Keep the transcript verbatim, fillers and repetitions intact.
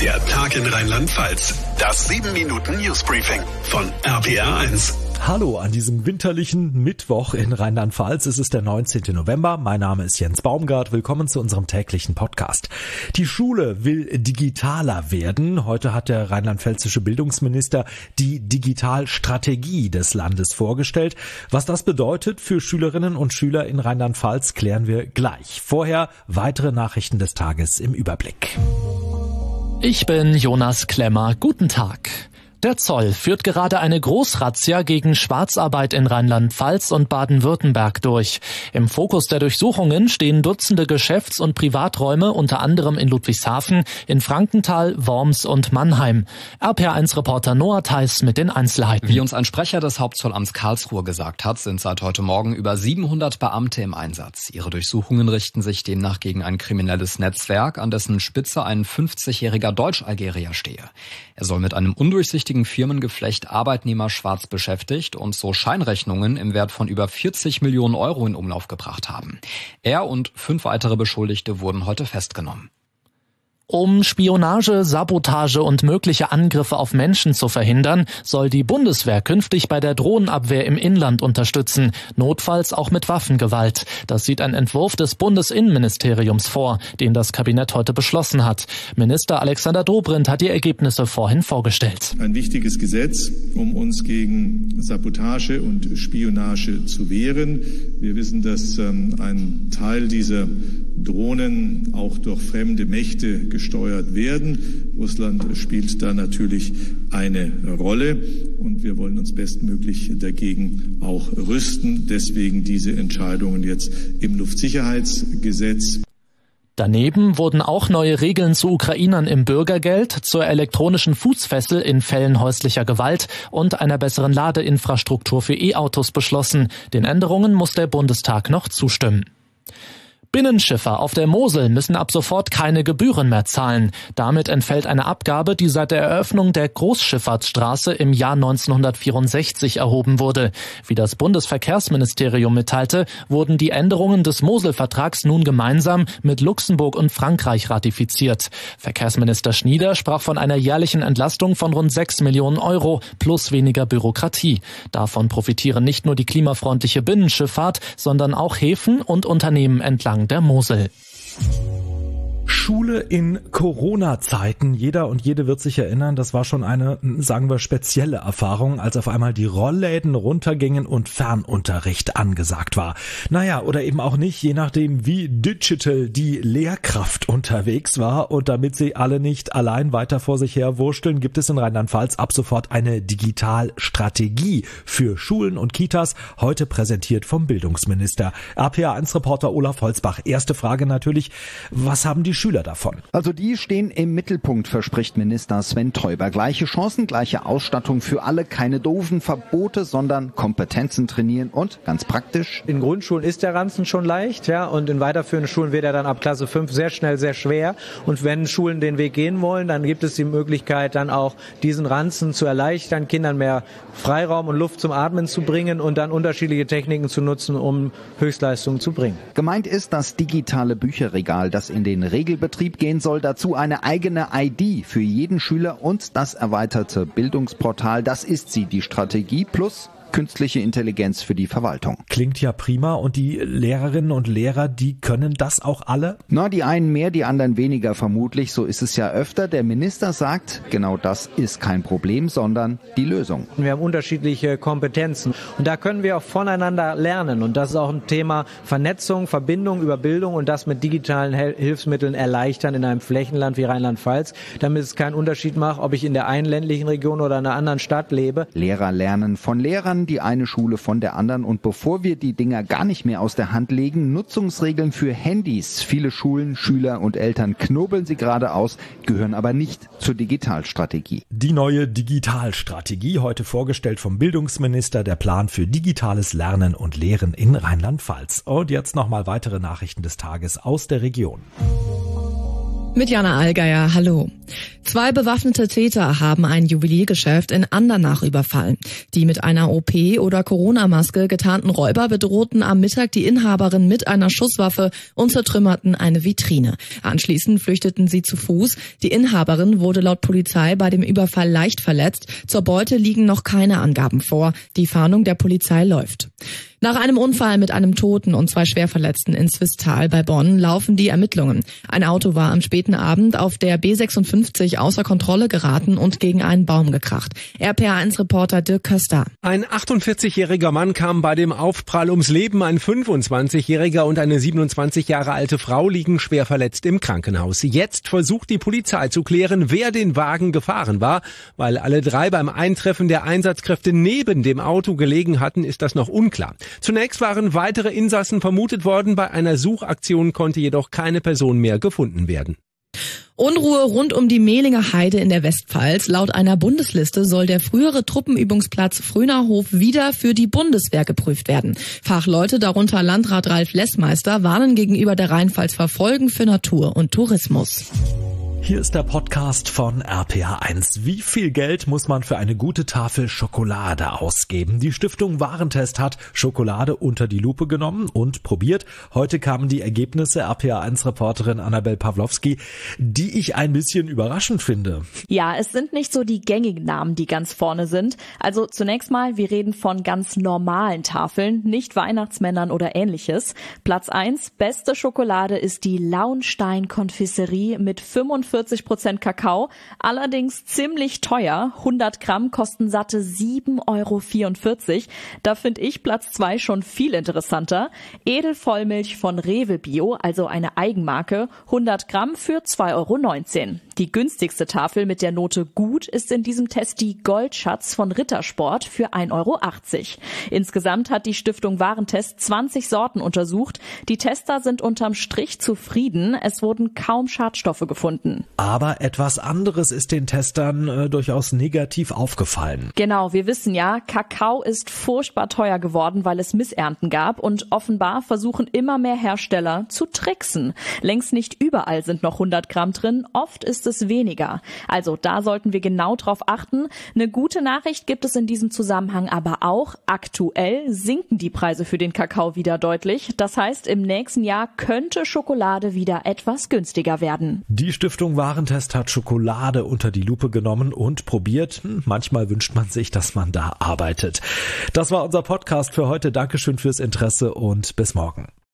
Der Tag in Rheinland-Pfalz. Das sieben Minuten Newsbriefing von R P R eins. Hallo an diesem winterlichen Mittwoch in Rheinland-Pfalz. Es ist der neunzehnten November. Mein Name ist Jens Baumgart. Willkommen zu unserem täglichen Podcast. Die Schule will digitaler werden. Heute hat der rheinland-pfälzische Bildungsminister die Digitalstrategie des Landes vorgestellt. Was das bedeutet für Schülerinnen und Schüler in Rheinland-Pfalz, klären wir gleich. Vorher weitere Nachrichten des Tages im Überblick. Ich bin Jonas Klemmer. Guten Tag. Der Zoll führt gerade eine Großrazzia gegen Schwarzarbeit in Rheinland-Pfalz und Baden-Württemberg durch. Im Fokus der Durchsuchungen stehen Dutzende Geschäfts- und Privaträume, unter anderem in Ludwigshafen, in Frankenthal, Worms und Mannheim. R P R eins Reporter Noah Theis mit den Einzelheiten. Wie uns ein Sprecher des Hauptzollamts Karlsruhe gesagt hat, sind seit heute Morgen über siebenhundert Beamte im Einsatz. Ihre Durchsuchungen richten sich demnach gegen ein kriminelles Netzwerk, an dessen Spitze ein fünfzigjähriger Deutsch-Algerier stehe. Er soll mit einem undurchsichtigen Firmengeflecht Arbeitnehmer schwarz beschäftigt und so Scheinrechnungen im Wert von über vierzig Millionen Euro in Umlauf gebracht haben. Er und fünf weitere Beschuldigte wurden heute festgenommen. Um Spionage, Sabotage und mögliche Angriffe auf Menschen zu verhindern, soll die Bundeswehr künftig bei der Drohnenabwehr im Inland unterstützen, notfalls auch mit Waffengewalt. Das sieht ein Entwurf des Bundesinnenministeriums vor, den das Kabinett heute beschlossen hat. Minister Alexander Dobrindt hat die Ergebnisse vorhin vorgestellt. Ein wichtiges Gesetz, um uns gegen Sabotage und Spionage zu wehren. Wir wissen, dass ähm, ein Teil dieser Drohnen auch durch fremde Mächte gesteuert werden. Russland spielt da natürlich eine Rolle und wir wollen uns bestmöglich dagegen auch rüsten. Deswegen diese Entscheidungen jetzt im Luftsicherheitsgesetz. Daneben wurden auch neue Regeln zu Ukrainern im Bürgergeld, zur elektronischen Fußfessel in Fällen häuslicher Gewalt und einer besseren Ladeinfrastruktur für E-Autos beschlossen. Den Änderungen muss der Bundestag noch zustimmen. Binnenschiffer auf der Mosel müssen ab sofort keine Gebühren mehr zahlen. Damit entfällt eine Abgabe, die seit der Eröffnung der Großschifffahrtsstraße im Jahr neunzehnhundertvierundsechzig erhoben wurde. Wie das Bundesverkehrsministerium mitteilte, wurden die Änderungen des Moselvertrags nun gemeinsam mit Luxemburg und Frankreich ratifiziert. Verkehrsminister Schnieder sprach von einer jährlichen Entlastung von rund sechs Millionen Euro plus weniger Bürokratie. Davon profitieren nicht nur die klimafreundliche Binnenschifffahrt, sondern auch Häfen und Unternehmen entlang der Mosel. Schule in Corona-Zeiten. Jeder und jede wird sich erinnern, das war schon eine, sagen wir, spezielle Erfahrung, als auf einmal die Rollläden runtergingen und Fernunterricht angesagt war. Naja, oder eben auch nicht, je nachdem, wie digital die Lehrkraft unterwegs war. Und damit sie alle nicht allein weiter vor sich her wursteln, gibt es in Rheinland-Pfalz ab sofort eine Digitalstrategie für Schulen und Kitas, heute präsentiert vom Bildungsminister. R P R eins Reporter Olaf Holzbach. Erste Frage natürlich, was haben die Schüler davon? Also die stehen im Mittelpunkt, verspricht Minister Sven Teuber. Gleiche Chancen, gleiche Ausstattung für alle, keine doofen Verbote, sondern Kompetenzen trainieren und ganz praktisch. In Grundschulen ist der Ranzen schon leicht, ja, und in weiterführenden Schulen wird er dann ab Klasse fünf sehr schnell sehr schwer. Und wenn Schulen den Weg gehen wollen, dann gibt es die Möglichkeit, dann auch diesen Ranzen zu erleichtern, Kindern mehr Freiraum und Luft zum Atmen zu bringen und dann unterschiedliche Techniken zu nutzen, um Höchstleistungen zu bringen. Gemeint ist das digitale Bücherregal, das in den Regelbetrieb gehen soll, dazu eine eigene I D für jeden Schüler und das erweiterte Bildungsportal. Das ist sie, die Strategie plus künstliche Intelligenz für die Verwaltung. Klingt ja prima. Und die Lehrerinnen und Lehrer, die können das auch alle? Na, die einen mehr, die anderen weniger vermutlich. So ist es ja öfter. Der Minister sagt, genau das ist kein Problem, sondern die Lösung. Wir haben unterschiedliche Kompetenzen und da können wir auch voneinander lernen. Und das ist auch ein Thema Vernetzung, Verbindung über Bildung und das mit digitalen Hilfsmitteln erleichtern in einem Flächenland wie Rheinland-Pfalz, damit es keinen Unterschied macht, ob ich in der einen ländlichen Region oder in einer anderen Stadt lebe. Lehrer lernen von Lehrern, die eine Schule von der anderen. Und bevor wir die Dinger gar nicht mehr aus der Hand legen, Nutzungsregeln für Handys. Viele Schulen, Schüler und Eltern knobeln sie gerade aus, gehören aber nicht zur Digitalstrategie. Die neue Digitalstrategie, heute vorgestellt vom Bildungsminister, der Plan für digitales Lernen und Lehren in Rheinland-Pfalz. Und jetzt nochmal weitere Nachrichten des Tages aus der Region. Mit Jana Allgeier, hallo. Zwei bewaffnete Täter haben ein Juweliergeschäft in Andernach überfallen. Die mit einer O P- oder Corona-Maske getarnten Räuber bedrohten am Mittag die Inhaberin mit einer Schusswaffe und zertrümmerten eine Vitrine. Anschließend flüchteten sie zu Fuß. Die Inhaberin wurde laut Polizei bei dem Überfall leicht verletzt. Zur Beute liegen noch keine Angaben vor. Die Fahndung der Polizei läuft. Nach einem Unfall mit einem Toten und zwei Schwerverletzten in Swisttal bei Bonn laufen die Ermittlungen. Ein Auto war am späten Abend auf der B sechsundfünfzig außer Kontrolle geraten und gegen einen Baum gekracht. R P A eins Reporter Dirk Köster. Ein achtundvierzigjähriger Mann kam bei dem Aufprall ums Leben. Ein fünfundzwanzigjähriger und eine siebenundzwanzig Jahre alte Frau liegen schwer verletzt im Krankenhaus. Jetzt versucht die Polizei zu klären, wer den Wagen gefahren war. Weil alle drei beim Eintreffen der Einsatzkräfte neben dem Auto gelegen hatten, ist das noch unklar. Zunächst waren weitere Insassen vermutet worden. Bei einer Suchaktion konnte jedoch keine Person mehr gefunden werden. Unruhe rund um die Mehlinger Heide in der Westpfalz. Laut einer Bundesliste soll der frühere Truppenübungsplatz Frönerhof wieder für die Bundeswehr geprüft werden. Fachleute, darunter Landrat Ralf Lessmeister, warnen gegenüber der Rheinpfalz vor Folgen für Natur und Tourismus. Hier ist der Podcast von R P A eins. Wie viel Geld muss man für eine gute Tafel Schokolade ausgeben? Die Stiftung Warentest hat Schokolade unter die Lupe genommen und probiert. Heute kamen die Ergebnisse. R P A eins Reporterin Annabel Pawlowski, die ich ein bisschen überraschend finde. Ja, es sind nicht so die gängigen Namen, die ganz vorne sind. Also zunächst mal, wir reden von ganz normalen Tafeln, nicht Weihnachtsmännern oder ähnliches. Platz eins, beste Schokolade ist die Launstein Konfiserie mit fünfundvierzig Prozent Kakao, allerdings ziemlich teuer. hundert Gramm kosten satte sieben Euro vierundvierzig. Da finde ich Platz zwei schon viel interessanter. Edelvollmilch von Rewe Bio, also eine Eigenmarke, hundert Gramm für zwei Euro neunzehn. Die günstigste Tafel mit der Note gut ist in diesem Test die Goldschatz von Rittersport für ein Euro achtzig. Insgesamt hat die Stiftung Warentest zwanzig Sorten untersucht. Die Tester sind unterm Strich zufrieden. Es wurden kaum Schadstoffe gefunden. Aber etwas anderes ist den Testern äh, durchaus negativ aufgefallen. Genau, wir wissen ja, Kakao ist furchtbar teuer geworden, weil es Missernten gab und offenbar versuchen immer mehr Hersteller zu tricksen. Längst nicht überall sind noch hundert Gramm drin, oft ist es weniger. Also da sollten wir genau drauf achten. Eine gute Nachricht gibt es in diesem Zusammenhang aber auch. Aktuell sinken die Preise für den Kakao wieder deutlich. Das heißt, im nächsten Jahr könnte Schokolade wieder etwas günstiger werden. Die Stiftung Warentest hat Schokolade unter die Lupe genommen und probiert. Manchmal wünscht man sich, dass man da arbeitet. Das war unser Podcast für heute. Dankeschön fürs Interesse und bis morgen.